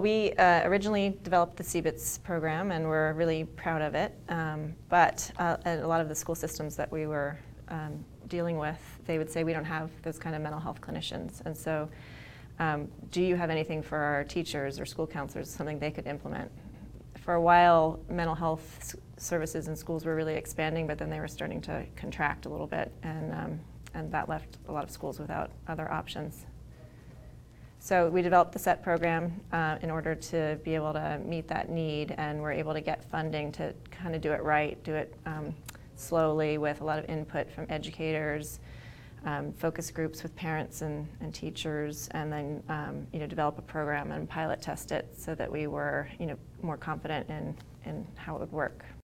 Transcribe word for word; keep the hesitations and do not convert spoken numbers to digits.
We uh, originally developed the C B I T S program, and we're really proud of it. Um, but uh, a lot of the school systems that we were um, dealing with, they would say we don't have those kind of mental health clinicians. And so, um, do you have anything for our teachers or school counselors, something they could implement? For a while, mental health services in schools were really expanding, but then they were starting to contract a little bit, and um, and that left a lot of schools without other options. So we developed the S E T program uh, in order to be able to meet that need, and we're able to get funding to kind of do it right, do it um, slowly with a lot of input from educators, um, focus groups with parents and, and teachers, and then um, you know, develop a program and pilot test it so that we were you know, more confident in, in how it would work.